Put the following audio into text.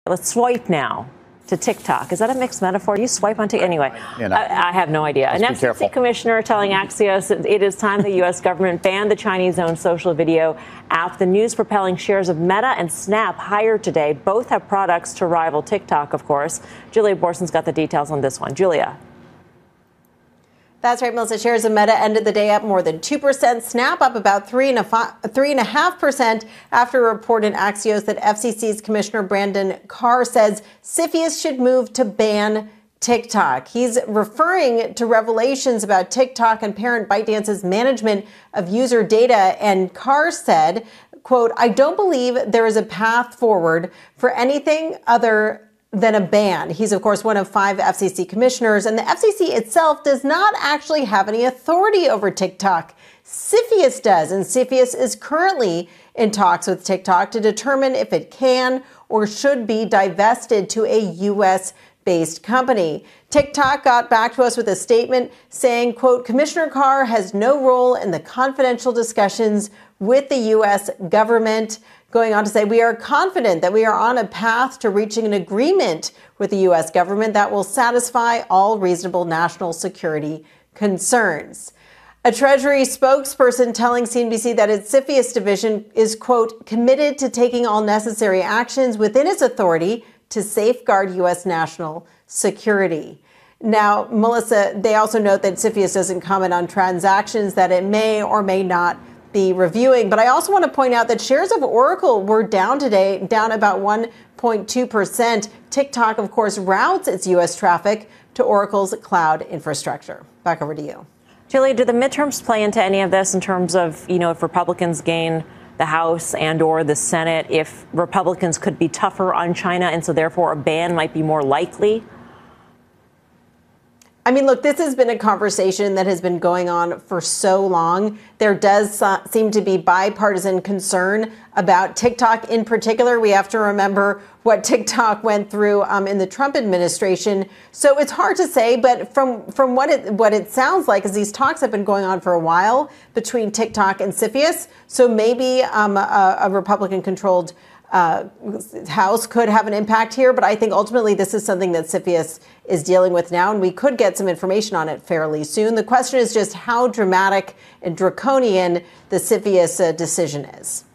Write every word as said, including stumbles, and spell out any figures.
Let's swipe now to TikTok. Is that a mixed metaphor? You swipe on TikTok? Anyway, you know, I, I have no idea. An F C C commissioner telling Axios it is time the U S government banned the Chinese-owned social video app. The news propelling shares of Meta and Snap higher today. Both have products to rival TikTok, of course. Julia Borson's got the details on this one. Julia. That's right, Melissa. Shares of Meta ended the day up more than two percent. Snap up about three and a three and a half percent after a report in Axios that F C C's Commissioner Brandon Carr says CFIUS should move to ban TikTok. He's referring to revelations about TikTok and parent ByteDance's management of user data. And Carr said, quote, "I don't believe there is a path forward for anything other than a ban." He's, of course, one of five F C C commissioners, and the F C C itself does not actually have any authority over TikTok. CFIUS does, and CFIUS is currently in talks with TikTok to determine if it can or should be divested to a U S-based company. TikTok got back to us with a statement saying, quote, "Commissioner Carr has no role in the confidential discussions with the U S government." Going on to say, "We are confident that we are on a path to reaching an agreement with the U S government that will satisfy all reasonable national security concerns." A Treasury spokesperson telling C N B C that its CFIUS division is, quote, "committed to taking all necessary actions within its authority to safeguard U S national security." Now, Melissa, they also note that CFIUS doesn't comment on transactions that it may or may not be reviewing. But I also want to point out that shares of Oracle were down today, down about one point two percent. TikTok, of course, routes its U S traffic to Oracle's cloud infrastructure. Back over to you. Julia, do the midterms play into any of this in terms of, you know, if Republicans gain the House and or the Senate, if Republicans could be tougher on China and so therefore a ban might be more likely? I mean, look, this has been a conversation that has been going on for so long. There does uh, seem to be bipartisan concern about TikTok in particular. We have to remember what TikTok went through um, in the Trump administration. So it's hard to say, but from from what it what it sounds like is these talks have been going on for a while between TikTok and CFIUS. So maybe um, a, a Republican-controlled Uh, House could have an impact here, but I think ultimately this is something that CFIUS is dealing with now, and we could get some information on it fairly soon. The question is just how dramatic and draconian the CFIUS uh, decision is.